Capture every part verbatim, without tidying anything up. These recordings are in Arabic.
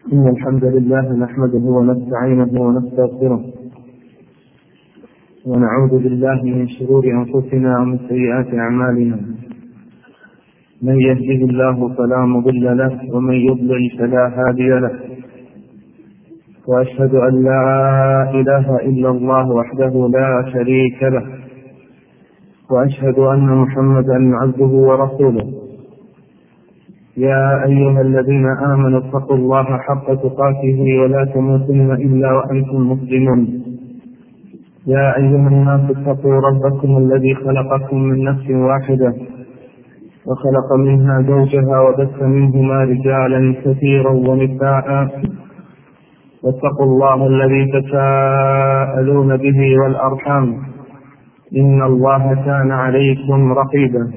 إن الحمد لله نحمده ونستعينه ونستغفره ونعوذ بالله من شرور أنفسنا ومن سيئات أعمالنا. من يهده الله فلا مضل له ومن يضلل فلا هادي له، وأشهد أن لا إله إلا الله وحده لا شريك له، وأشهد أن محمدا عبده ورسوله. يا أيها الذين آمنوا اتقوا الله حق تقاته ولا تموتن إلا وأنتم مسلمون. يا أيها الناس اتقوا ربكم الذي خلقكم من نفس واحدة وخلق منها زوجها وبث منهما رجالا كثيرا ونساء، واتقوا الله الذي تساءلون به والأرحام إن الله كان عليكم رقيبا.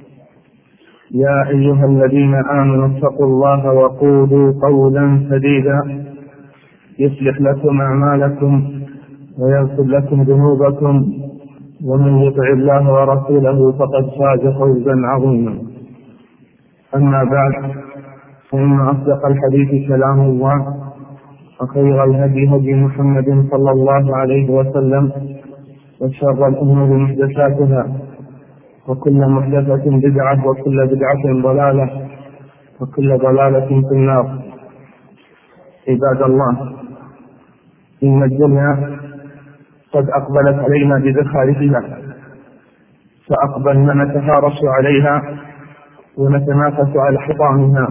يا أيها الذين آمنوا اتقوا الله وقولوا قولا سديدا يصلح لكم أعمالكم ويغفر لكم ذنوبكم، ومن يطع الله ورسوله فقد فاز فوزا عظيما. أما بعد، فإن أصدق الحديث كلام الله، وخير الهدي هدي محمد صلى الله عليه وسلم، وشر الأمور محدثاتها، وكل محدثة بدعة، وكل بدعة ضلالة، وكل ضلالة في النار. عباد الله، إن الدنيا قد أقبلت علينا بزخارفها، فأقبلنا نتهارش عليها ونتنافس على حطامها،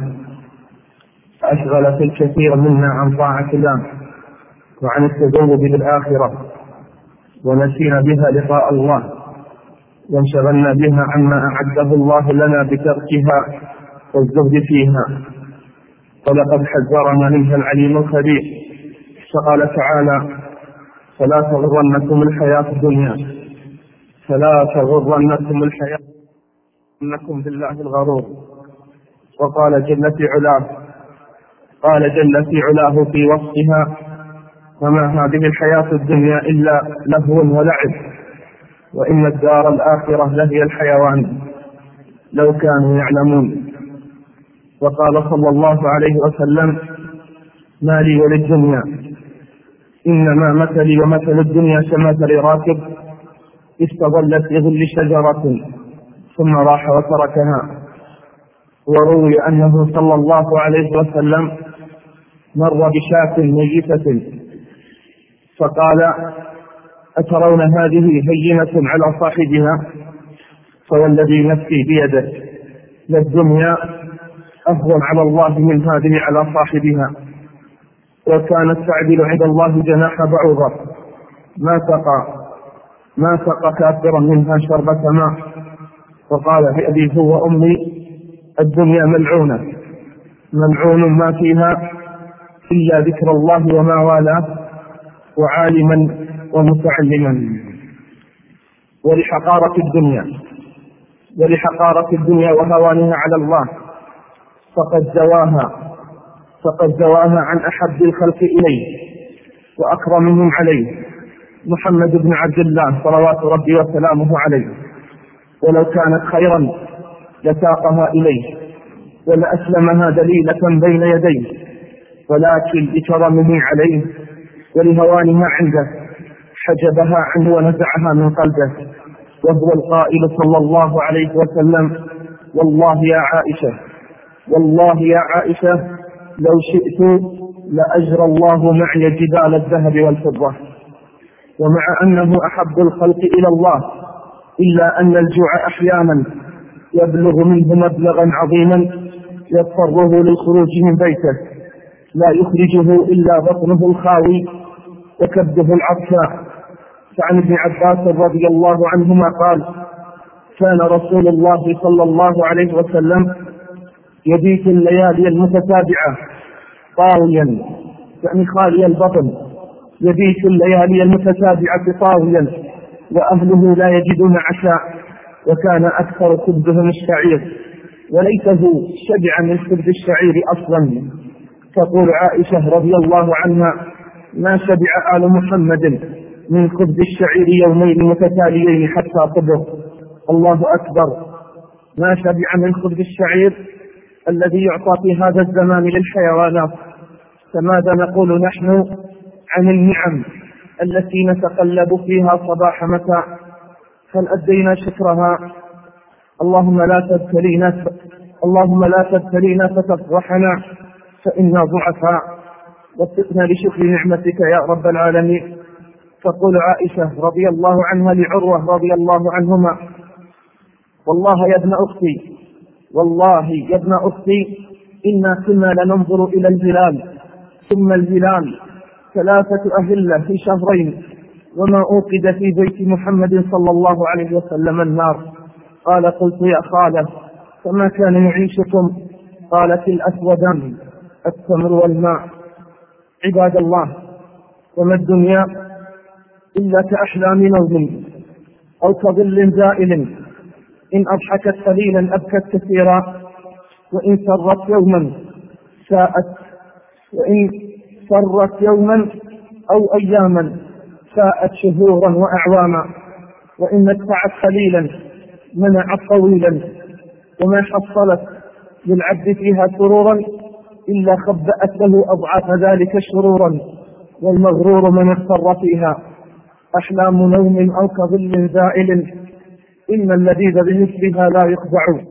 فأشغلت الكثير منا عن طاعة الله وعن التزود بالآخرة، ونسينا بها لقاء الله، وانشغلنا بها عما أعده الله لنا بتركها والزهد فيها. ولقد حذرنا منها العليم الخبير، فقال تعالى: فلا تغرنكم الحياة الدنيا فلا تغرنكم الحياة إنكم بالله الغرور. وقال جل في علاه قال جل في علاه في وصفها: وما هذه الحياة الدنيا إلا لهو ولعب وإن الدار الآخرة لهي الحيوان لو كانوا يعلمون. وقال صلى الله عليه وسلم: ما لي وللدنيا إنما مثلي ومثل الدنيا كمثل راكب استظل في ظل شجرة ثم راح وتركها. وروي أنه صلى الله عليه وسلم مر بشاة ميتة فقال: أترون هذه هينة على صاحبها؟ فوالذي نفسي بيده للدنيا أهون على الله من هذه على صاحبها، وكانت تعدل عند الله جناح بعوضة ما سقى ما سقى كافرا منها شربة ماء. وقال: أبي هو أمي الدنيا ملعونة ملعون ما فيها إلا ذكر الله وما والاه وعالما ومتعلما. ولحقارة الدنيا ولحقارة الدنيا وهوانها على الله فقد زواها فقد زواها عن أحب الخلق إليه وأكرمهم عليه محمد بن عبد الله صلوات ربي وسلامه عليه. ولو كانت خيرا لساقها إليه ولأسلمها دليلة بين يديه، ولكن لكرمه عليه ولهوانها عنده حجبها عنه ونزعها من قلبه. وهو القائل صلى الله عليه وسلم: والله يا عائشة والله يا عائشة لو شئت لأجرى الله معي جبال الذهب والفضة. ومع أنه أحب الخلق إلى الله، إلا أن الجوع أحيانا يبلغ منه مبلغا عظيما يضطره للخروج من بيته، لا يخرجه إلا بطنه الخاوي وكبده العطشاء. فعن ابن عباس رضي الله عنهما قال: كان رسول الله صلى الله عليه وسلم يبيت الليالي المتتابعة طاويا، يعني خالي البطن، يبيت الليالي المتتابعة طاويا وأهله لا يجدون عشاء، وكان أكثر خبزهم الشعير وليته شبع من خبز الشعير أصلا. تقول عائشة رضي الله عنها: ما شبع آل محمد من خبز الشعير يومين متتاليين حتى طبخ. الله أكبر، ما شبع من خبز الشعير الذي يعطى في هذا الزمان للحيوانات فماذا نقول نحن عن النعم التي نتقلب فيها صباح مساء؟ هل أدينا شكرها؟ اللهم لا تبتلينا اللهم لا تبتلينا فتفضحنا فإنا ضعفاء، وفقنا لشكر نعمتك يا رب العالمين. تقول عائشة رضي الله عنها لعروة رضي الله عنهما: والله يا ابن أختي والله يا ابن أختي إنا كنا لننظر إلى الهلال ثم الهلال ثلاثة أهلة في شهرين وما أوقد في بيت محمد صلى الله عليه وسلم النار. قال: قلت يا خالة فما كان يعيشكم؟ قالت: الأسودان التمر والماء. عباد الله، وما الدنيا إلا كأحلام نوم أو كظل زائل، إن أضحكت قليلا أبكت كثيرا، وإن سرت يوما ساءت وإن سرت يوما أو أياما ساءت شهورا وأعواما، وإن ادفعت قليلا منعت طويلا، وما حصلت للعبد فيها سرورا إلا خبأت له أضعاف ذلك شرورا، والمغرور من اغتر فيها. أحلام نوم أو كظل زائل، إن اللذيذ بمثلها لا يخدع.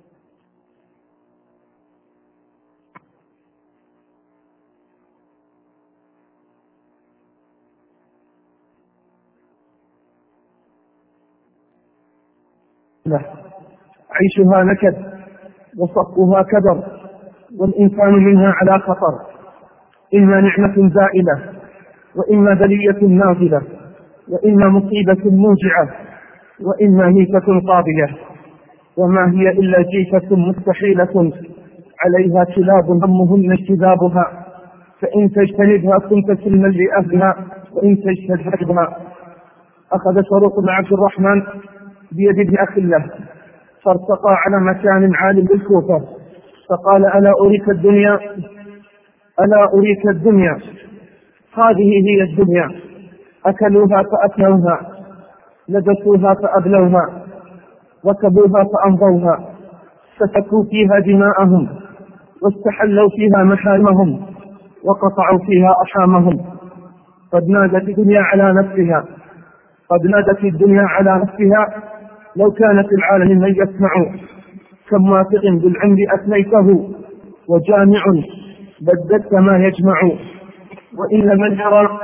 عيشها نكد وصفها كدر، والإنسان منها على خطر، إما نعمة زائلة وإما بلية نازلة وإما مصيبة موجعة وإما هيفة قاضية، وما هي إلا جيفة مستحيلة عليها كلاب همهن اجتذابها، فإن تجتنبها كنت سلما لأهلها وإن تجتنبها. أخذ شروق بن عبد الرحمن بيد ابن أخي له فارتقى على مكان عال بالكوفة فقال: ألا أريك الدنيا ألا أريك الدنيا هذه هي الدنيا، أكلوها فأكلوها، لبسوها فأبلوها، ركبوها فأمضوها، سفكوا فيها دماءهم، واستحلوا فيها محارمهم، وقطعوا فيها أرحامهم. قد نادت الدنيا على نفسها قد نادت الدنيا على نفسها لو كان في العالم من يسمع، كم واثق بالعمر أثنيته، وجامع بددت ما يجمع. وإن من يرى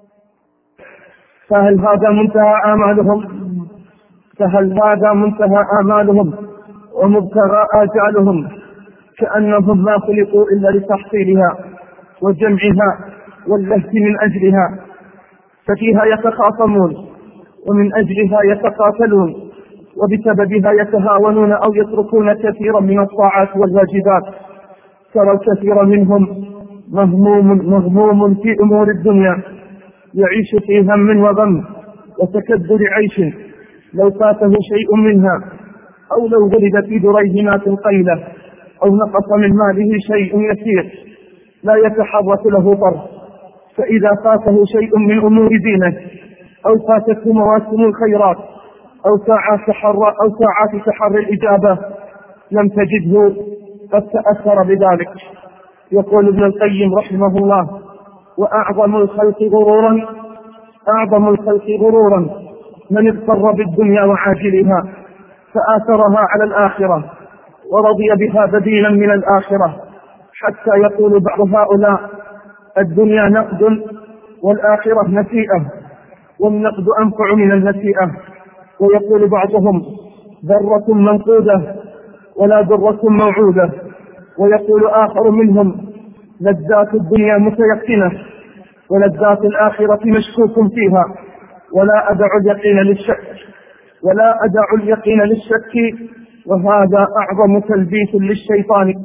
فهل هذا منتهى آمالهم فهل هذا منتهى آمالهم ومبتغى آجالهم، كأنهم ما خلقوا إلا لتحصيلها وجمعها واللهث من أجلها، ففيها يتخاصمون ومن أجلها يتقاتلون، وبسببها يتهاونون أو يتركون كثيرا من الطاعات والواجبات. ترى الكثير منهم مهموم مغموم في أمور الدنيا، يعيش في هم وغم وتكدر عيش، لو فاته شيء منها أو لو غلب في دريهمات قيلة أو نقص من ماله شيء يسير لا يتحرك له طرف، فإذا فاته شيء من أمور دينه أو فاتته مواسم الخيرات أو ساعات تحرى أو ساعات تحري الإجابة لم تجده قد تأثر بذلك. يقول ابن القيم رحمه الله: وأعظم الخلق غرورا أعظم الخلق غرورا من اغتر بالدنيا وعاجلها فآثرها على الآخرة ورضي بها بديلا من الآخرة، حتى يقول بعض هؤلاء: الدنيا نقد والآخرة نسيئة، والنقد أنفع من النسيئة. ويقول بعضهم: ذرة منقودة ولا ذرة موعودة. ويقول آخر منهم: لذات الدنيا متيقنة ولذات الآخرة مشكوك فيها، ولا أدع اليقين للشك ولا أدع اليقين للشك وهذا أعظم تلبيس للشيطان.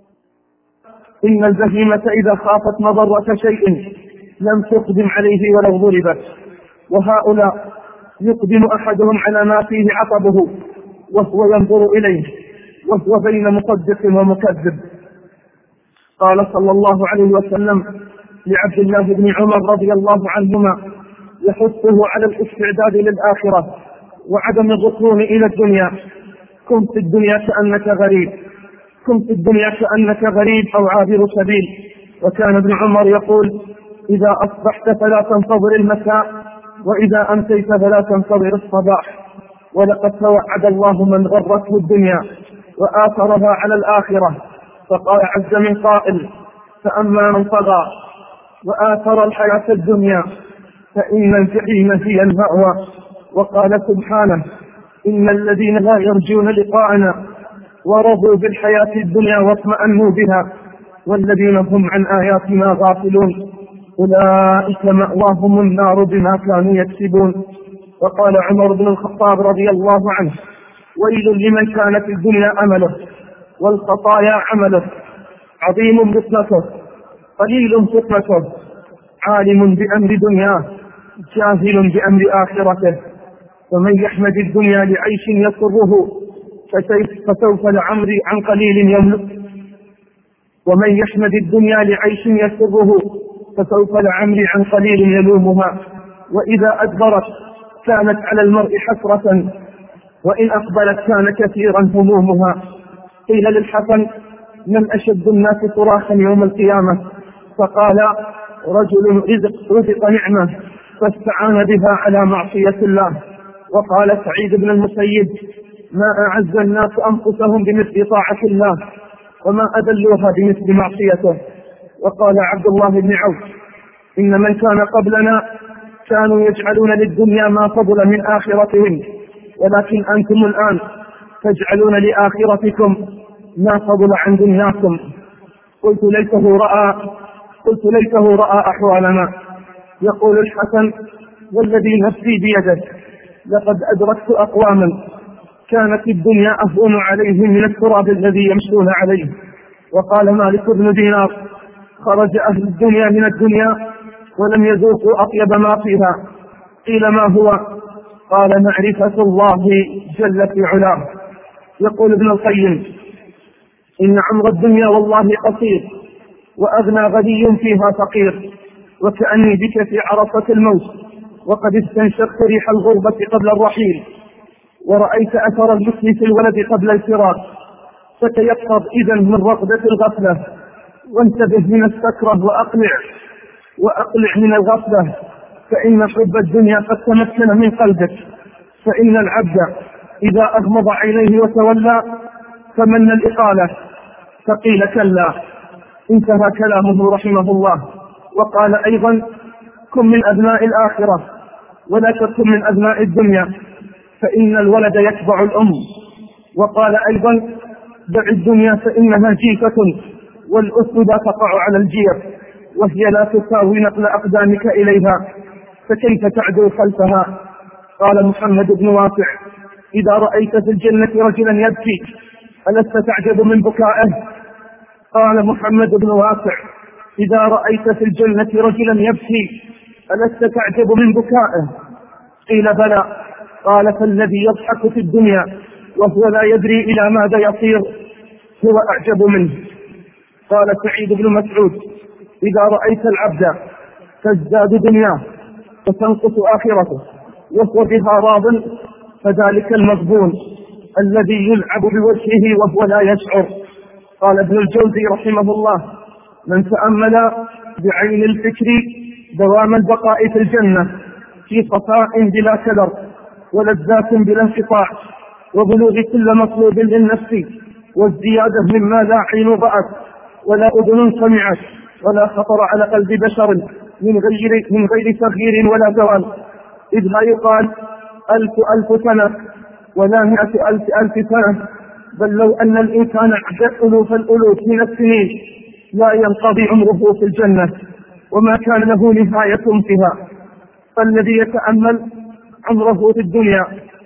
إن البهيمة إذا خافت مضرة شيء لم تقدم عليه ولو ضربت، وهؤلاء يقدم أحدهم على ما فيه عطبه وهو ينظر إليه وهو بين مصدق ومكذب. قال صلى الله عليه وسلم لعبد الله بن عمر رضي الله عنهما يحثه على الاستعداد للآخرة وعدم الركون إلى الدنيا: كن في الدنيا كأنك غريب كن في الدنيا كأنك غريب أو عابر سبيل، وكان ابن عمر يقول: إذا أصبحت فلا تنتظر المساء، وإذا أمسيت فلا تنتظر الصباح. ولقد توعد الله من غرته الدنيا وآثرها على الآخرة، فقال عز من قائل: فأما من طغى وآثر الحياة الدنيا فإن الجحيم هي المأوى. وقال سبحانه: إن الذين لا يرجون لقاءنا ورضوا بالحياة الدنيا واطمأنوا بها والذين هم عن آياتنا غافلون أولئك مأواهم النار بما كانوا يكسبون. وقال عمر بن الخطاب رضي الله عنه: ويل لمن كانت الدنيا أمله والخطايا عمله، عظيم بطنته قليل فتنته، عالم بأمر دنياه جاهل بأمر آخرته. ومن يحمد الدنيا لعيش يسره فسوف لعمري عن قليل يملك ومن يحمد الدنيا لعيش يسره فسوف لعمري عن قليل يلومها. وإذا أدبرت كانت على المرء حسرة، وإن أقبلت كان كثيرا همومها. قيل للحسن: من أشد الناس صراخا يوم القيامة؟ فقال: رجل رزق, رزق نعمة فاستعان بها على معصية الله. وقال سعيد بن المسيب: ما أعز الناس أنفسهم بمثل طاعة الله وما أذلوها بمثل معصيته. وقال عبد الله بن عوف: إن من كان قبلنا كانوا يجعلون للدنيا ما فضل من آخرتهم، ولكن أنتم الآن تجعلون لآخرتكم ما فضل عن دنياكم. قلت ليته رأى قلت ليته رأى أحوالنا. يقول الحسن: والذي نفسي بيده لقد أدركت أقواما كانت الدنيا أهون عليهم من التراب الذي يمشون عليه. وقال مالك بن دينار: خرج أهل الدنيا من الدنيا ولم يذوقوا أطيب ما فيها. قيل: ما هو؟ قال: معرفة الله جل في علاه. يقول ابن القيم: إن عمر الدنيا والله قصير، وأغنى غني فيها فقير، وكأني بك في عرصة الموت وقد استنشقت ريح الغربة قبل الرحيل، ورأيت أثر المسك في الولد قبل الفراق. فتيقظ إذا من رقدة الغفلة، وانتبه من السكرة، وأقلع وأقلع من الغفلة، فإن حب الدنيا قد تمكن من قلبك. فإن العبد إذا أغمض عينيه وتولى فمن الإقالة، فقيل: كلا. انتهى كلامه رحمه الله. وقال أيضا: كن من أبناء الآخرة ولا تكن من أبناء الدنيا، فإن الولد يتبع الأم. وقال أيضا: دع الدنيا فإنها جيفة والأسد تقع على الجيف، وهي لا تساوي نقل أقدامك إليها، فكيف تعدو خلفها. قال محمد بن واسع: إذا رأيت في الجنة رجلا يبكي ألست تعجب من بكائه؟ قال محمد بن واسع: إذا رأيت في الجنة رجلا يبكي ألست تعجب من بكائه؟ قيل: بلى. قال: فالذي يضحك في الدنيا وهو لا يدري إلى ماذا يصير هو أعجب منه. قال سعيد بن مسعود: إذا رأيت العبد تزداد دنياه وتنقص آخرته وهو بها راض فذلك المغبون الذي يلعب بوجهه وهو لا يشعر. قال ابن الجوزي رحمه الله: من تأمل بعين الفكر دوام البقاء في الجنة في صفاء بلا كدر ولذات بلا انقطاع وبلوغ كل مطلوب للنفس والزيادة مما لا عين رأت ولا أذن سمعت ولا خطر على قلب بشر من غير من غير تغيير ولا زوال، إذ لا يقال ألف ألف سنة ولا مئة ألف ألف سنة، بل لو أن الإنسان عدد ألوف الألوف من السنين لا ينقضي عمره في الجنة وما كان له نهاية فيها. فالذي يتأمل عمره في الدنيا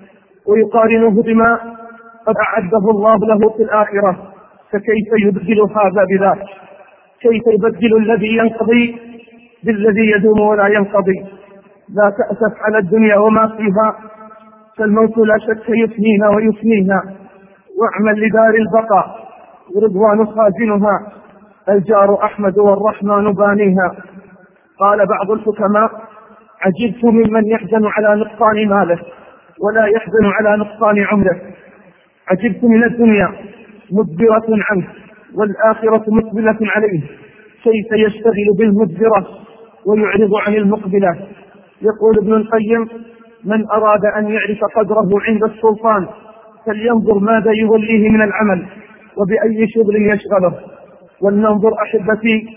ويقارنه بما قد أعده الله له في الآخرة فكيف يبدل هذا بذاك؟ كيف يبدل الذي ينقضي بالذي يدوم ولا ينقضي؟ لا تأسف على الدنيا وما فيها، فالموت لا شك يفنيها ويفنيها، واعمل لدار البقاء ورضوان خازنها، الجار أحمد والرحمن بانيها. قال بعض الحكماء: عجبت ممن يحزن على نقصان ماله ولا يحزن على نقصان عمره. عجبت من الدنيا مدبرة عنه والآخرة مقبلة عليه، كيف يشتغل بالمدبرة ويعرض عن المقبلة. يقول ابن القيم: من أراد أن يعرف قدره عند السلطان فلينظر ماذا يوليه من العمل وبأي شغل يشغله. ولننظر أحبتي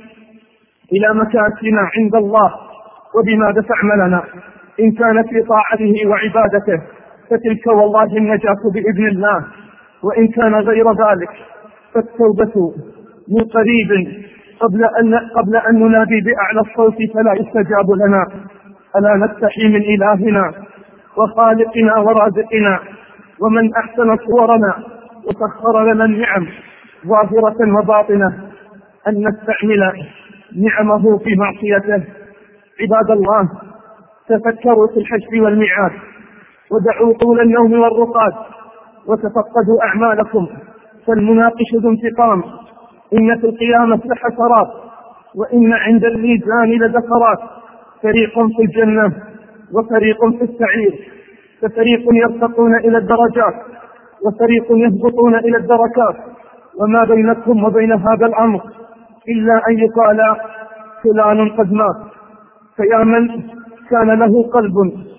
إلى مكاسبنا عند الله وبماذا تعملنا. إن كانت في طاعته وعبادته فتلك والله النجاة بإذن الله، وإن كان غير ذلك فالتوبة من قريب قبل أن, قبل أن ننادي بأعلى الصوت فلا يستجاب لنا. ألا نستحي من إلهنا وخالقنا ورازقنا ومن أحسن صورنا وسخر لنا النعم ظاهرة وباطنة أن نستعمل نعمه في معصيته. عباد الله، تفكروا في الحشر والميعاد ودعوا طول النوم والرقاد وتفقدوا أعمالكم فالمناقش ذو انتقام. إن في القيامة لحسرات وإن عند الميزان لذكرات. فريق في الجنة وفريق في السعير، ففريق يرتقون إلى الدرجات وفريق يهبطون إلى الدركات، وما بينكم وبين هذا الأمر إلا أن يقال فلان قد مات. فيا من كان له قلب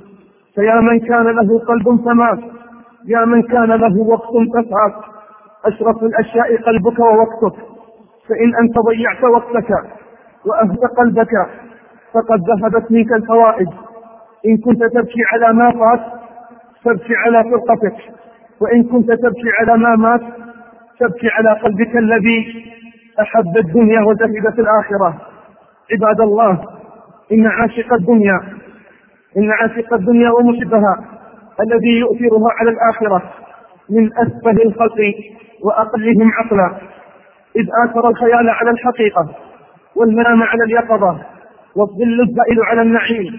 فيا من كان له قلب فمات، يا من كان له وقت فسعت. أشرف الأشياء قلبك ووقتك، فإن أنت ضيعت وقتك وأهدى قلبك فقد ذهبت منك الفوائد. إن كنت تبكي على ما فات تبكي على فرقتك، وإن كنت تبكي على ما مات تبكي على قلبك الذي أحب الدنيا وزهد في الآخرة. عباد الله، إن عاشق الدنيا إن عاشق الدنيا ومحبها الذي يؤثرها على الآخرة من أسفه الخلق وأقلهم عقلا، إذ آثر الخيال على الحقيقة والمنام على اليقظة والظل الزائل على النعيم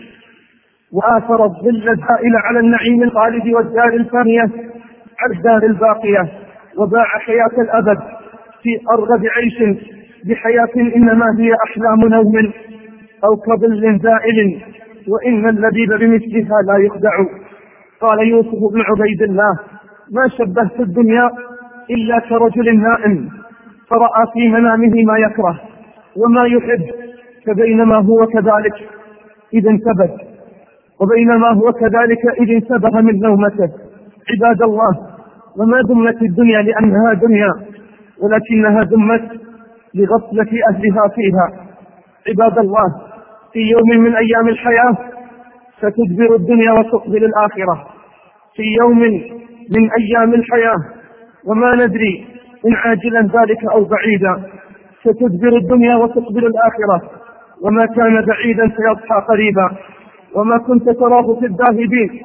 وآثر الظل الزائل على النعيم الخالد والدار الفانية على الدار الباقية، وباع حياة الأبد في أرغب عيش بحياة إنما هي أحلام نوم أو كظل زائل، وإن اللبيب بمثلها لا يخدع. قال يوسف بن عبيد الله: ما شبهت الدنيا إلا كرجل نائم فرأى في منامه ما يكره وما يحب، فبينما هو كذلك إذ انتبه وبينما هو كذلك إذ انتبه من نومته. عباد الله، وما ذمت الدنيا لأنها دنيا، ولكنها ذمت لغفلة أهلها فيها. عباد الله، في يوم من أيام الحياة ستدبر الدنيا وتقبل الآخرة. في يوم من أيام الحياة وما ندري إن عاجلا ذلك أو بعيدا ستدبر الدنيا وتقبل الآخرة، وما كان بعيدا سيضحى قريبا، وما كنت تراه في الذاهبين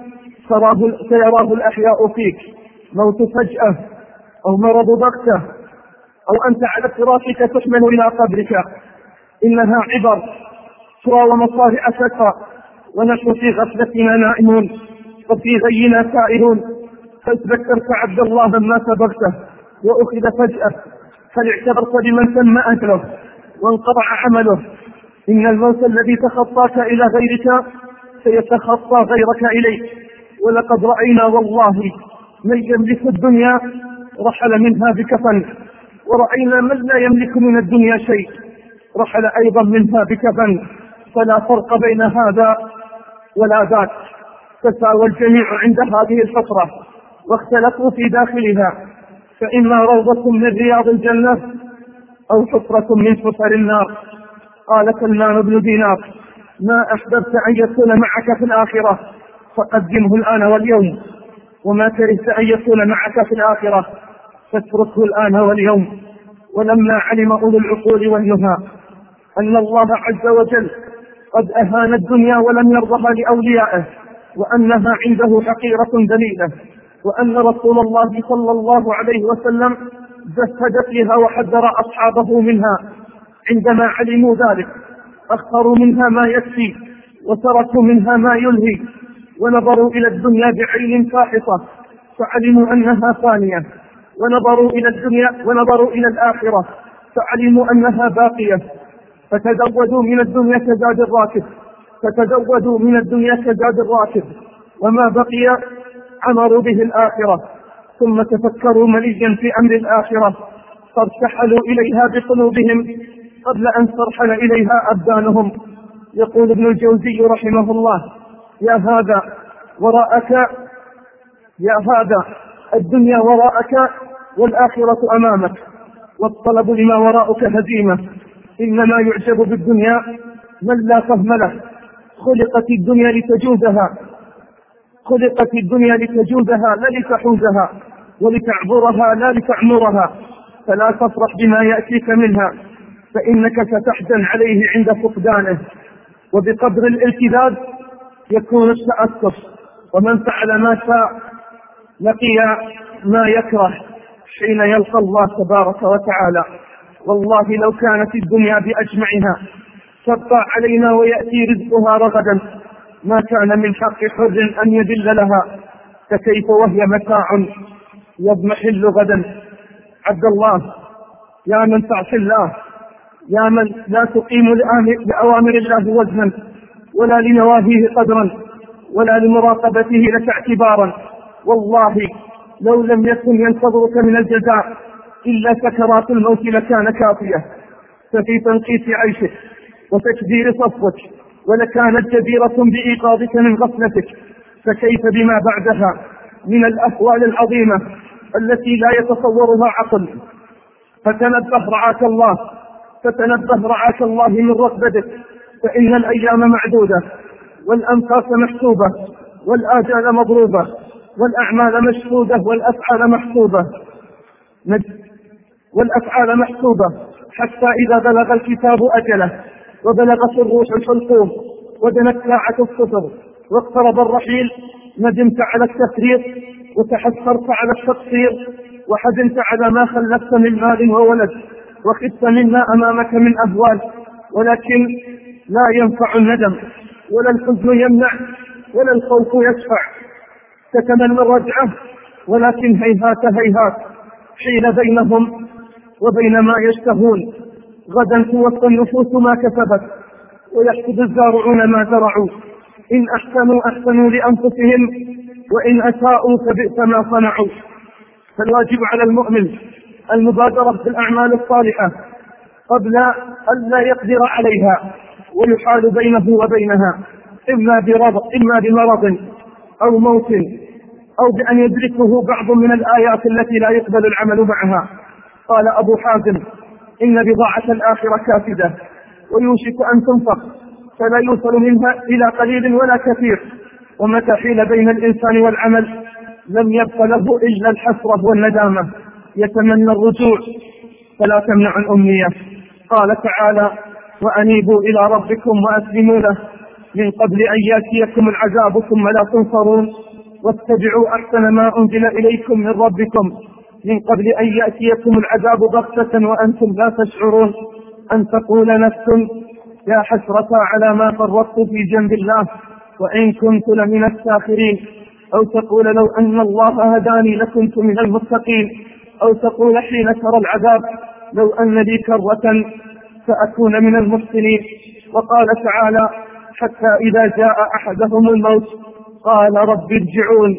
سيراه الأحياء فيك. موت فجأة أو مرض بغتة أو أنت على فراشك تحمل إلى قبرك، إنها عبر سوى ومصارع شكا، ونحن في غفلتنا نائمون وفي غينا سائرون. فاذكرت عبد الله ما سبقته وأخذ فجأة، هل اعتبرت بمن تم أجله وانقطع عمله؟ إن الموت الذي تخطاك إلى غيرك سيتخطى غيرك إليك. ولقد رأينا والله من يملك الدنيا رحل منها بكفن، ورأينا من لا يملك من الدنيا شيء رحل أيضا منها بكفن، فلا فرق بين هذا ولا ذاك. تساوى الجميع عند هذه الحفرة واختلفوا في داخلها، فإما روضة من رياض الجنة أو حفرة من حفر النار. قال سلمان بن دينار: ما أحببت أن يكون معك في الآخرة فقدمه الآن واليوم، وما كرهت أن يكون معك في الآخرة فاتركه الآن واليوم. ولما علم أولو العقول والنهى أن الله عز وجل قد أهان الدنيا ولم يرضها لأوليائه، وأنها عنده حقيرة دليلة، وأن رسول الله صلى الله عليه وسلم زهد فيها وحذر أصحابه منها، عندما علموا ذلك أخروا منها ما يكفي وتركوا منها ما يلهي، ونظروا إلى الدنيا بعين فاحصة فعلموا أنها فانية، ونظروا إلى الدنيا ونظروا إلى الآخرة فعلموا أنها باقية. فتزودوا من الدنيا كزاد الراكب فتزودوا من الدنيا كزاد الراكب وما بقي عمروا به الآخرة، ثم تفكروا مليا في أمر الآخرة فارتحلوا إليها بقلوبهم قبل أن ترحل إليها أبدانهم. يقول ابن الجوزي رحمه الله: يا هذا وراءك، يا هذا الدنيا وراءك والآخرة أمامك، والطلب لما وراءك هزيمة. إنما يعجب بالدنيا من لا فهم له. خلقت الدنيا لتجوزها، خلقت الدنيا لتجوزها لا لتحوزها، ولتعبرها لا لتعمرها. فلا تفرح بما يأتيك منها، فإنك ستحزن عليه عند فقدانه. وبقدر الالتذاذ يكون التأسف، ومن فعل ما شاء لقي ما يكره حين يلقى الله تبارك وتعالى. والله لو كانت الدنيا بأجمعها تبقى علينا ويأتي رزقها رغدا ما كان من حق حر أن يذل لها، فكيف وهي متاع يضمحل غدا. عبد الله، يا من تعصي الله، يا من لا تقيم لأوامر الله وزنا ولا لنواهيه قدرا ولا لمراقبته لك اعتبارا، والله لو لم يكن ينتظرك من الجزاء إلا سكرات الموت لكان كافية. ففي تنقيس عيشك وتكبير صفوك ولكانت جديرة بإيقاظك من غفلتك، فكيف بما بعدها من الأهوال العظيمة التي لا يتصورها عقل. فتنبه رعاك الله، فتنبه رعاك الله من رقبتك، فإن الأيام معدودة والأنفاس محسوبة والآجال مضروبة والأعمال مشهودة والأفعال محسوبة والأفعال محسوبة حتى إذا بلغ الكتاب أجله وبلغت الروح الحلقوم ودنت ساعة الصفر واقترب الرحيل، ندمت على التفريط وتحسرت على التقصير وحزنت على ما خلفت من مال وولد وخفت مما أمامك من أهوال. ولكن لا ينفع الندم ولا الحزن يمنع ولا الخوف يشفع. تتمنى الرجعة ولكن هيهات هيهات حيل بينهم وبين ما يشتهون. غدا توفى النفوس ما كسبت ويحسد الزارعون ما زرعوا. إن أحسنوا أحسنوا لأنفسهم وإن أساءوا فبئس ما صنعوا. فالواجب على المؤمن المبادرة بالأعمال الصالحة قبل أن لا يقدر عليها ويحال بينه وبينها، إما برض إما بمرض أو موت أو بأن يدركه بعض من الآيات التي لا يقبل العمل معها. قال أبو حازم: إن بضاعة الآخرة كافدة ويوشك أن تنفق فلا يوصل منها إلى قليل ولا كثير. ومتى حيل بين الإنسان والعمل لم يبق له إلا الحسرة والندامة، يتمنى الرجوع فلا تمنع الأمنية. قال تعالى: وأنيبوا إلى ربكم وأسلموا له من قبل أن يأتيكم العذاب ثم لا تنصرون واتبعوا أحسن ما أنزل إليكم من ربكم من قبل أن يأتيكم العذاب بغتة وأنتم لا تشعرون. أن تقول نفس يا حسرة على ما فرطت في جنب الله وإن كنت لمن الساخرين، أو تقول لو أن الله هداني لكنت من المتقين، أو تقول حين ترى العذاب لو أن لي كرة فأكون من المحسنين. وقال تعالى: حتى إذا جاء أحدهم الموت قال رب ارجعون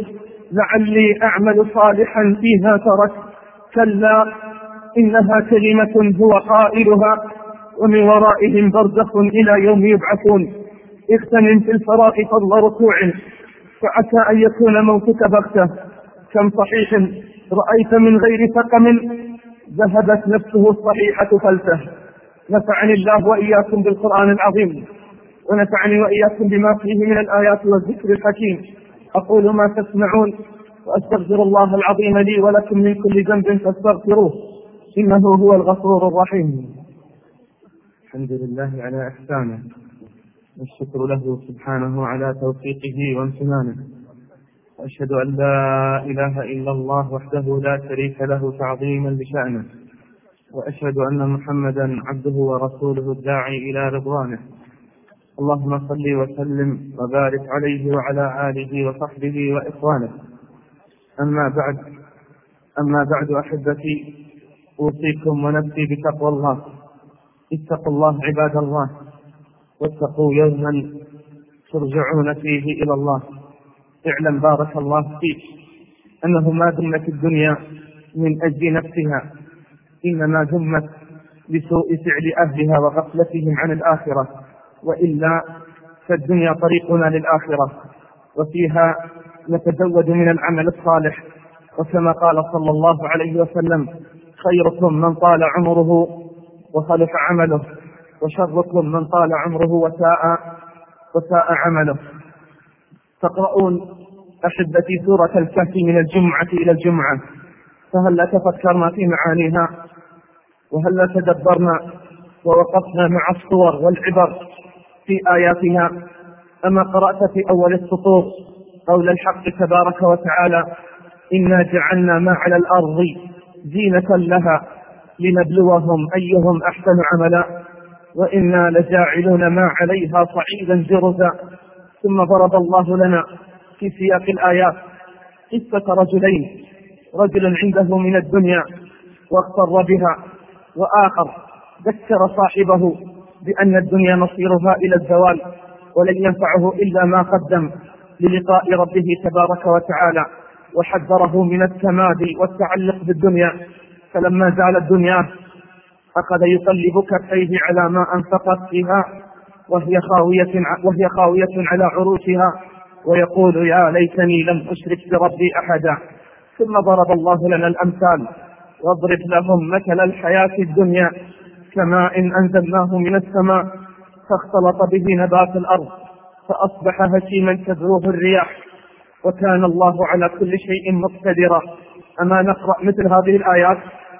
لعلي أعمل صالحا فيها ترك. كلا إنها كلمة هو قائلها ومن ورائهم برزخ إلى يوم يبعثون. اغتنم في الفراغ فضل ركوع فعسى أن يكون موتك بغتة. كم صحيح رأيت من غير سقم ذهبت نفسه الصحيحة فلته. نفعني الله وإياكم بالقرآن العظيم ونفعني وإياكم بما فيه من الآيات والذكر الحكيم. أقول ما تسمعون وأستغفر الله العظيم لي ولكم من كل ذنب فاستغفروه إنه هو الغفور الرحيم. الحمد لله على إحسانه والشكر له سبحانه على توفيقه وامتنانه، وأشهد أن لا إله إلا الله وحده لا شريك له تعظيما لشأنه، وأشهد أن محمدا عبده ورسوله الداعي إلى رضوانه. اللهم صل وسلم وبارك عليه وعلى آله وصحبه وإخوانه. أما بعد أما بعد أحبتي، أوصيكم ونفسي بتقوى الله. اتقوا الله عباد الله، واتقوا يوما ترجعون فيه إلى الله. اعلم بارك الله فيك أنه ما دمت الدنيا من أجل نفسها، إنما دمت لسوء فعل أهلها وغفلتهم عن الآخرة، وإلا فالدنيا طريقنا للآخرة، وفيها نتزود من العمل الصالح. وكما قال صلى الله عليه وسلم: خيركم من طال عمره وخلف عمله، وشركم من طال عمره وساء, وساء عمله. تقرؤون أحبتي سورة الكهف من الجمعة إلى الجمعة، فهل تفكرنا في معانيها؟ وهل تدبرنا ووقفنا مع الصور والعبر في آياتها؟ أما قرأت في أول السطور قول الحق تبارك وتعالى: إنا جعلنا ما على الأرض زينة لها لنبلوهم أيهم أحسن عملا وإنا لجاعلون ما عليها صعيدا جرزا. ثم ضرب الله لنا في سياق الآيات قصة رجلين: رجل عنده من الدنيا واغتر بها، وآخر ذكر صاحبه بأن الدنيا مصيرها إلى الزوال ولن ينفعه إلا ما قدم للقاء ربه تبارك وتعالى، وحذره من التمادي والتعلق بالدنيا. فلما زال الدنيا أخذ يقلب كفيه على ما أنفقت فيها وهي خاوية, وهي خاوية على عروشها، ويقول: يا ليتني لم أشرك بربي أحدا. ثم ضرب الله لنا الأمثال: واضرب لهم مثل الحياة الدنيا كماء إن أنزلناه من السماء فاختلط به نبات الأرض فأصبح هشيما تذروه الرياح وكان الله على كل شيء مقتدرا. أما نقرأ مثل هذه الآيات: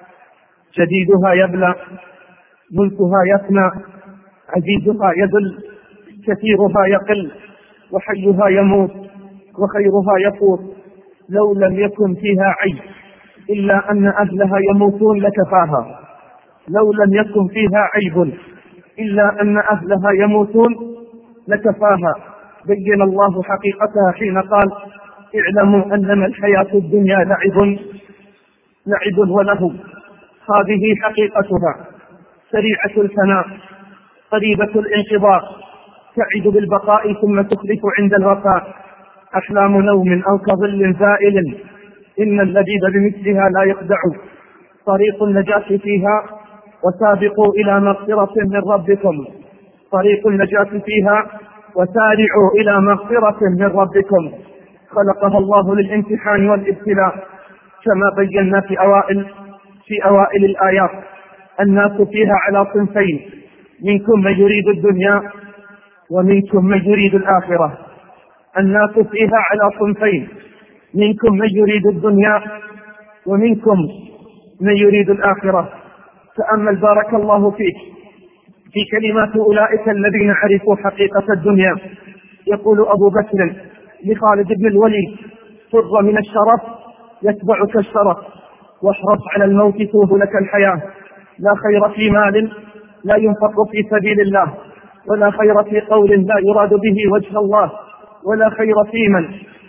جديدها يبلى، ملكها يفنى، عزيزها يذل، كثيرها يقل، وحيها يموت، وخيرها يفوت. لو لم يكن فيها عيب إلا أن أهلها يموتون لكفاها. لو لم يكن فيها عيب إلا أن أهلها يموتون لكفاها. بين الله حقيقتها حين قال: اعلموا أنما الحياة الدنيا لعب لعب وله. هذه حقيقتها، سريعة الفناء، قريبة الانقضاء، تعد بالبقاء ثم تخلف عند الوفاء. أحلام نوم أو كظل زائل، إن اللبيب بمثلها لا يخدع. طريق النجاة فيها وسابقوا إلى مغفرة من ربكم. طريق النجاة فيها وسارعوا إلى مغفرة من ربكم. خلقها الله للامتحان والابتلاء كما بينا في أوائل في أوائل الآيات. الناس فيها على صنفين: منكم من يريد الدنيا ومنكم من يريد الآخرة. الناس فيها على صنفين: منكم من يريد الدنيا ومنكم من يريد الآخرة. تأمل بارك الله فيك في كلمات أولئك الذين عرفوا حقيقة الدنيا. يقول أبو بكر لخالد بن الوليد: فر من الشرف يتبعك الشرف، واحرص على الموت توه لك الحياة. لا خير في مال لا ينفق في سبيل الله، ولا خير في قول لا يراد به وجه الله، ولا خير في من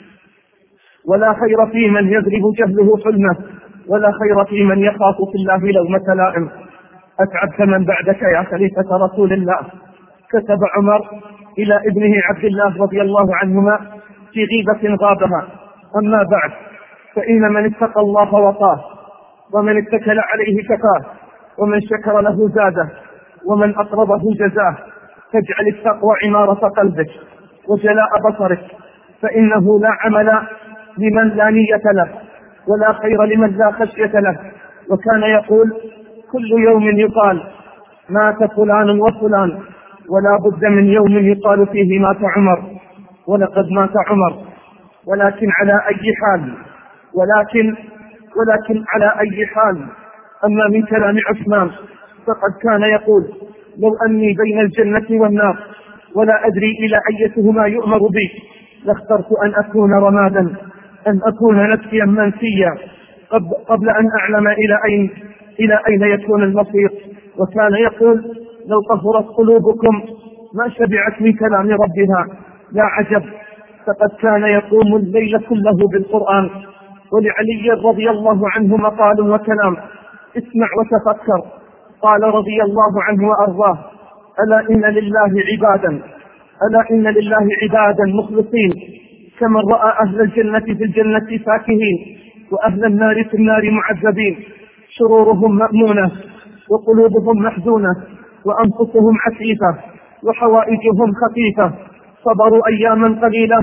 ولا خير في من يضرب جهله حلمه، ولا خير في من يخاف في الله لومة لائم. أتعبت من بعدك يا خليفة رسول الله. كتب عمر إلى ابنه عبد الله رضي الله عنهما في غيبة غابها: أما بعد، فإن من اتقى الله وطاه، ومن اتكل عليه كفاه، ومن شكر له زاده، ومن أقرضه جزاه. فاجعل التقوى عمارة قلبك وجلاء بصرك، فإنه لا عمل لمن لا نية له، ولا خير لمن لا خشية له. وكان يقول: كل يوم يقال مات فلان وفلان، ولا بد من يوم يقال فيه مات عمر. ولقد مات عمر، ولكن على أي حال ولكن ولكن على أي حال. أما من كلام عثمان فقد كان يقول: لو أني بين الجنة والنار ولا أدري إلى أيتهما يؤمر بي لاخترت أن أكون رمادا، أن أكون نسيا منسيا قبل أن أعلم إلى أين إلى أين يكون المصير. وكان يقول: لو طهرت قلوبكم ما شبعت من كلام ربها. لا عجب، فقد كان يقوم الليل كله بالقرآن. ولعلي رضي الله عنه مقال وكلام: اسمع وتفكر. قال رضي الله عنه وأرضاه: ألا إن لله عبادا ألا إن لله عبادا مخلصين، كمن رأى أهل الجنة في الجنة فاكهين، وأهل النار في النار معذبين، شرورهم مأمونة وقلوبهم محزونة وأنفسهم عسيفة وحوائجهم خفيفة، صبروا أياما قليلة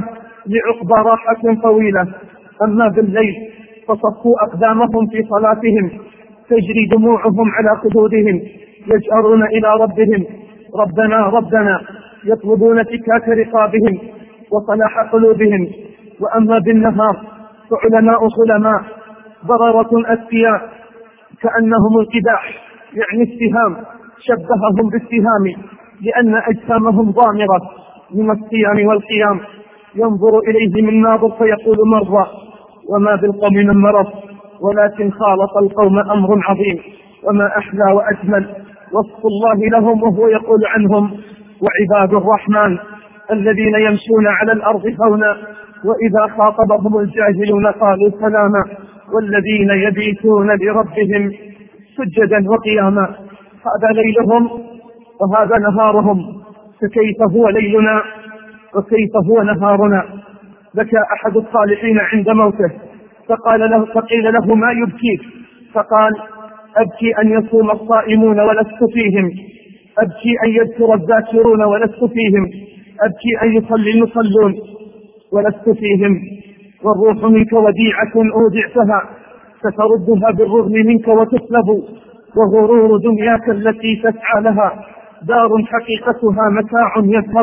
لعقبى راحة طويلة. أما بالليل فصفوا أقدامهم في صلاتهم، تجري دموعهم على خدودهم، يجأرون إلى ربهم ربنا ربنا، يطلبون فكاك رقابهم وصلاح قلوبهم. وأما بالنهار فعلماء خلماء ضررة أذكياء كأنهم القداح، يعني السهام، شبههم بالسهام لأن أجسامهم ضامرة من الصيام والقيام. ينظر إليه من ناظر فيقول مرضى، وما بالقوم من مرض، ولكن خالط القوم أمر عظيم. وما أحلى وأجمل وصف الله لهم وهو يقول عنهم: وعباد الرحمن الذين يمشون على الأرض هونا وإذا خاطبهم الجاهلون قالوا سلاما، والذين يبيتون لربهم سجدا وقياما. هذا ليلهم وهذا نهارهم، فكيف هو ليلنا وكيف هو نهارنا؟ بكى أحد الصالحين عند موته فقال له فقيل له: ما يبكيك؟ فقال: أبكي أن يصوم الصائمون ولست فيهم، أبكي أن يذكر الذاكرون ولست فيهم، أبكي أن يصلي المصلون ولست فيهم. والروح منك وديعة أودعتها ستردها بالرغم منك وتسلب، وغرور دنياك التي تسعى لها دار حقيقتها متاع يذهب.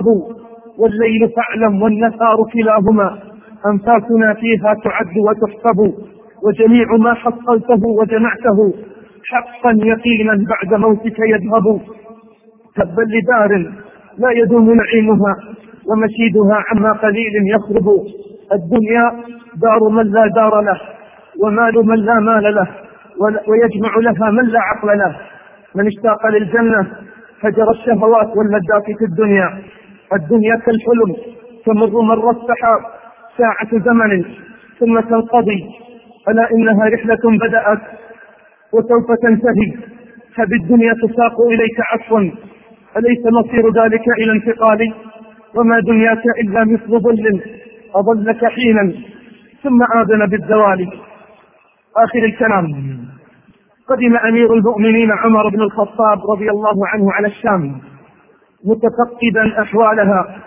والليل فاعلم والنهار كلاهما أنفاسنا فيها تعد وتحسب، وجميع ما حصلته وجمعته حقا يقينا بعد موتك يذهب. تبا لدار لا يدوم نعيمها ومشيدها عما قليل يخرب. الدنيا دار من لا دار له ومال من لا مال له، ويجمع لها من لا عقل له. من اشتاق للجنة هجر الشهوات واللذات في الدنيا. الدنيا كالحلم تمر مر السحاب ساعة زمن ثم تنقضي، ألا إنها رحلة بدأت وسوف تنتهي. فبالدنيا تساق إليك عفوا، أليس مصير ذلك إلى انتقال؟ وما دنياك إلا مثل ظل أظلك حينا ثم آذن بالزوال. آخر الكلام. قدم أمير المؤمنين عمر بن الخطاب رضي الله عنه على الشام متفقدا أحوالها،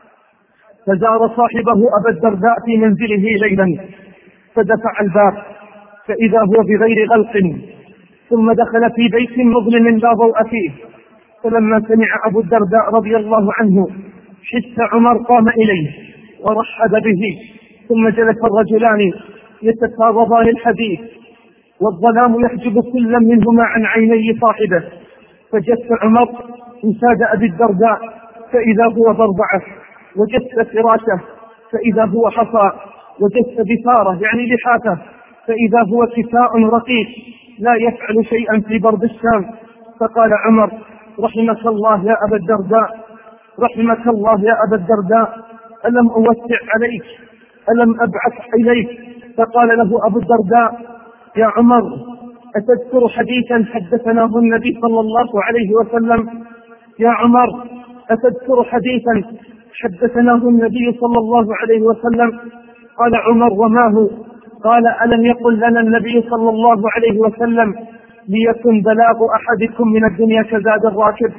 فزار صاحبه أبا الدرداء في منزله ليلا، فدفع الباب فإذا هو بغير غلق، ثم دخل في بيت مظلم لا ضوء فيه. فلما سمع أبو الدرداء رضي الله عنه حس عمر قام إليه ورحب به، ثم جلس الرجلان يتفاوضان الحديث والظلام يحجب كل منهما عن عيني صاحبه. فجس عمر انساد أبي الدرداء فإذا هو ضربعه، وجس فراشه فإذا هو حصى، وجس بثاره يعني لحافه فإذا هو كساء رقيق لا يفعل شيئا في برد الشام. فقال عمر: رحمك الله يا أبا الدرداء، رحمك الله يا أبا الدرداء، ألم أوسع عليك، ألم أبعث إليك؟ فقال له أبو الدرداء: يا عمر، أتذكر حديثا حدثناه النبي صلى الله عليه وسلم؟ يا عمر، أتذكر حديثا حدثناه النبي صلى الله عليه وسلم؟ قال عمر: وما هو؟ قال: ألم يقل لنا النبي صلى الله عليه وسلم: ليكن بلاغ أحدكم من الدنيا كزاد الراكب؟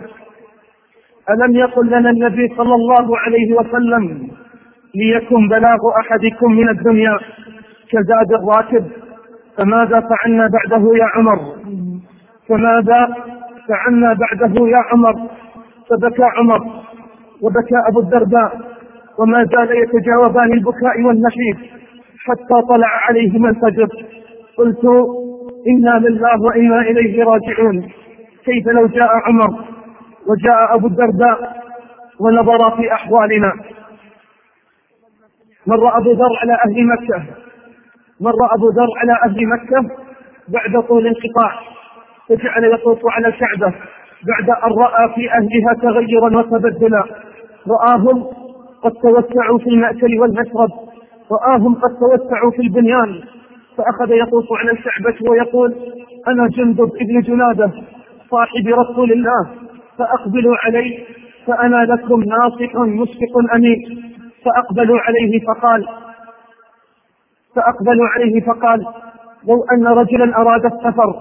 ألم يقل لنا النبي صلى الله عليه وسلم: ليكن بلاغ أحدكم من الدنيا كزاد الراكب؟ فماذا فعلنا بعده يا عمر؟ فماذا فعلنا بعده يا عمر؟ فبكى عمر وبكى أبو الدرداء، وما زال يتجاوبان البكاء والنحيب حتى طلع عليهما الفجر. قلت: إنا لله وإنا إليه راجعون. كيف لو جاء عمر وجاء أبو الدرداء ونظر في أحوالنا؟ مر أبو ذر على أهل مكة مر أبو ذر على أهل مكة بعد طول انقطاع، فجعل يطوف على الكعبة بعد أن رأى في أهلها تغيرا وتبدلا. رآهم قد توسعوا في المأكل والمشرب، رآهم قد توسعوا في البنيان، فأخذ يطوف على الكعبة ويقول: أنا جندب ابن جنادة صاحب رسول الله، فأقبلوا علي فأنا لكم ناصح مشفق أمين. فأقبلوا عليه فقال فأقبلوا عليه فقال: لو أن رجلا أراد السفر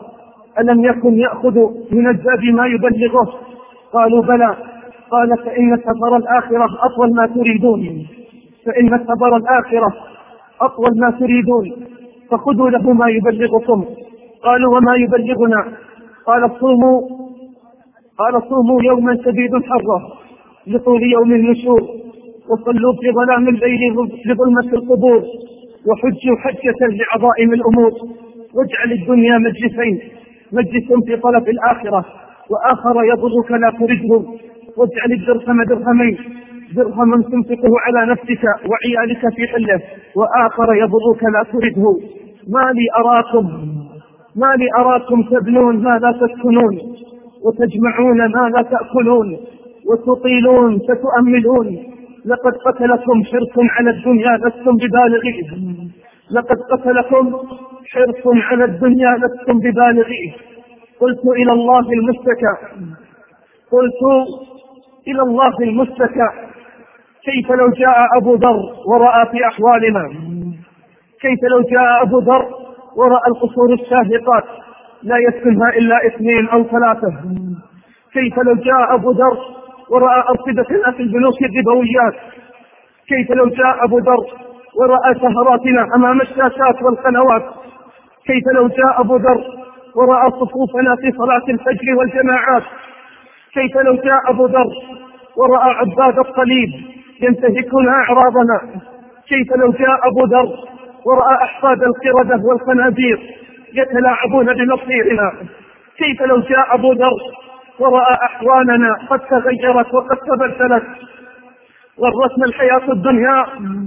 ألم يكن يأخذ من الزاد ما يبلغه؟ قالوا بلى. قال فإن سفر الآخرة أطول ما تريدون، فإن سفر الآخرة أطول ما تريدون، فخذوا له ما يبلغكم. قالوا وما يبلغنا؟ قال صوموا قال صوموا يوما شديد حره لطول يوم النشور، وصلوا في ظلام الليل لظلمة القبور، وحجوا حجة لعظائم الأمور، واجعل الدنيا مجلسين، مجلس في طلب الآخرة وآخر يضرك لا ترده، واجعل الدرهم درهمين، درهم تنفقه على نفسك وعيالك في حله، وآخر يضرك لا ترده. ما لي أراكم ما لي أراكم تبنون ما لا تسكنون، وتجمعون ما لا تأكلون، وتطيلون فتؤملون. لقد قتلكم حرص على الدنيا لستم ببالغيه، لقد قتلكم حرص على الدنيا لستم ببالغيه. قلت إلى الله المشتكى قلت إلى الله المشتكى كيف لو جاء أبو ذر ورأى في أحوالنا، كيف لو جاء أبو ذر ورأى القصور الشاهقات لا يسكنها إلا اثنين أو ثلاثة، كيف لو جاء أبو ذر ورأى أرصدتنا في البنوك الربويات، كيف لو جاء أبو ذر ورأى سهراتنا أمام الشاشات والقنوات، كيف لو جاء أبو ذر ورأى صفوفنا في صلاة الفجر والجماعات، كيف لو جاء أبو ذر ورأى عباد الصليب ينتهكون أعراضنا، كيف لو جاء أبو ذر ورأى أحفاد القردة والخنازير يتلاعبون بمصيرنا، كيف لو جاء أبو ذر ورأى أحوالنا قد تغيرت وقد تبدلت، غرتنا الحياة الدنيا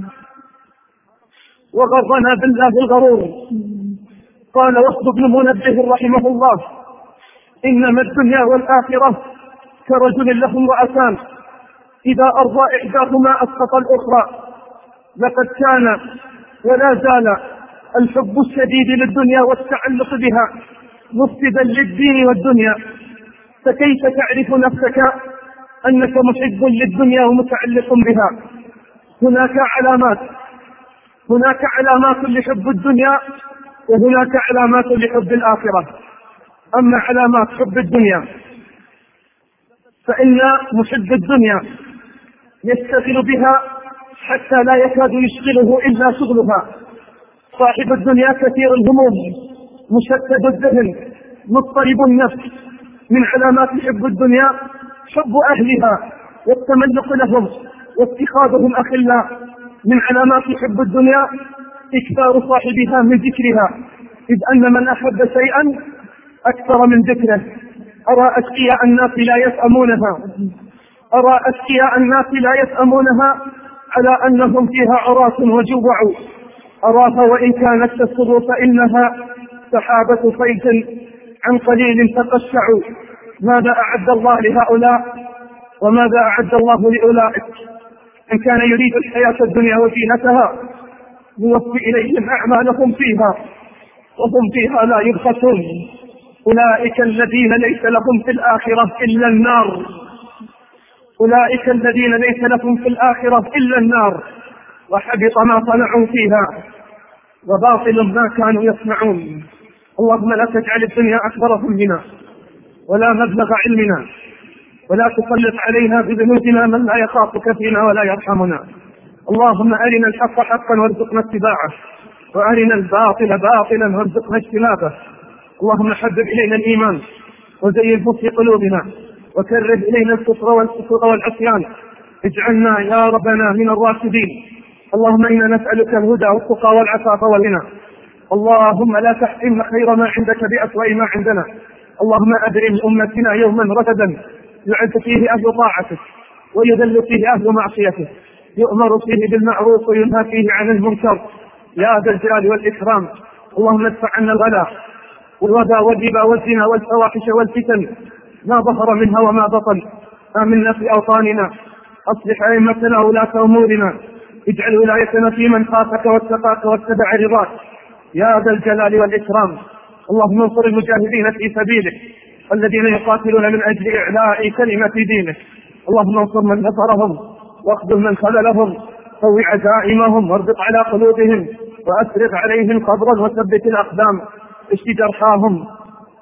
وغرنا بالله الغرور. قال وحد بن منبه رحمه الله: إنما الدنيا والآخرة كرجل له امرأتان إذا أرضى إحداهما أسقط الأخرى. لقد كان ولا زال الحب الشديد للدنيا والتعلق بها مفسدا للدين والدنيا. فكيف تعرف نفسك أنك محب للدنيا ومتعلق بها؟ هناك علامات هناك علامات لحب الدنيا وهناك علامات لحب الآخرة. أما علامات حب الدنيا فإن محب الدنيا يشتغل بها حتى لا يكاد يشغله إلا شغلها. صاحب الدنيا كثير الهموم مشتت الذهن مضطرب النفس. من علامات حب الدنيا حب أهلها والتملق لهم واتخاذهم أخلاء. من علامات حب الدنيا إكثار صاحبها من ذكرها، إذ أن من أحب شيئا أكثر من ذكره. أرى أشقياء الناس لا يفهمونها أرى أشقياء الناس لا يفهمونها على أنهم فيها عراة وجوع. أراها وإن كانت تسر فإنها سحابة صيف عن قليل تقشع. ماذا أعد الله لهؤلاء وماذا أعد الله لأولئك؟ إن كان يريد الحياة الدنيا وزينتها يوفي إليهم أعمالهم فيها وهم فيها لا يبخسون. أولئك الذين ليس لهم في الآخرة إلا النار أولئك الذين ليس لهم في الآخرة إلا النار وحبط ما صنعوا فيها وباطل ما كانوا يصنعون. اللهم لا تجعل الدنيا أكبر همنا ولا مبلغ علمنا ولا تسلط علينا بذنوبنا من لا يخافك فينا ولا يرحمنا. اللهم أرنا الحق حقا وارزقنا اتباعه وأرنا الباطل باطلا وارزقنا اجتنابه. اللهم حبب إلينا الإيمان وزينه في قلوبنا وكره إلينا الكفر والفسوق والعصيان. اجعلنا يا ربنا من الراشدين. اللهم إنا نسألك الهدى والتقى والعفاف والغنى. اللهم لا تحرم خير ما عندك بأسوأ ما عندنا. اللهم أبرم أمتنا يوما رشدا يعز فيه أهل طاعتك ويذل فيه أهل معصيتك، يؤمر فيه بالمعروف وينهى فيه عن المنكر يا ذا الجلال والإكرام. اللهم ادفع عنا الغلا والوبا والربا والزنا والفواحش والفتن ما ظهر منها وما بطن. آمنا في أوطاننا، أصلح أئمتنا ولاة أمورنا، اجعل ولايتنا في من خافك واتقاك واتبع رضاك يا ذا الجلال والإكرام. اللهم انصر المجاهدين في سبيلك الذين يقاتلون من أجل إعلاء كلمة دينك. اللهم انصر من نصرهم واخذل من خذلهم، قو عزائمهم واربط على قلوبهم وأسرق عليهم قبرا وثبت الأقدام، اشف جرحاهم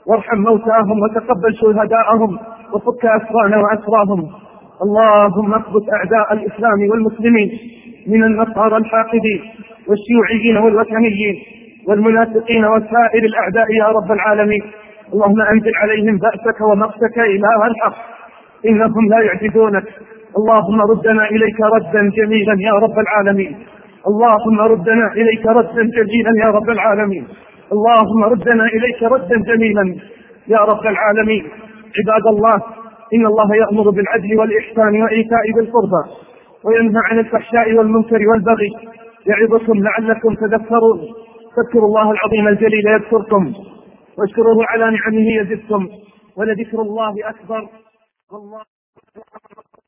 وارحم موتاهم وتقبل شهداءهم وفك أسرانا وأسراهم. اللهم اثبت أعداء الإسلام والمسلمين من النصارى الحاقدين والشيوعيين والوثنيين والمنافقين وسائر الأعداء يا رب العالمين. اللهم أنزل عليهم بأسك ومقتك إله الحق، إنهم لا يعجزونك. اللهم ردنا إليك ردا جميلا يا رب العالمين. اللهم ردنا إليك ردا جميلا يا رب العالمين. اللهم ردنا إليك ردا جميلا يا رب العالمين. عباد الله، إن الله يأمر بالعدل والإحسان وإيتاء ذي القربى وينهى عن الفحشاء والمنكر والبغي يعظكم لعلكم تذكرون. فاذكروا الله العظيم الجليل يذكركم، واشكروه على نعمه يزدكم، ولذكر الله أكبر والله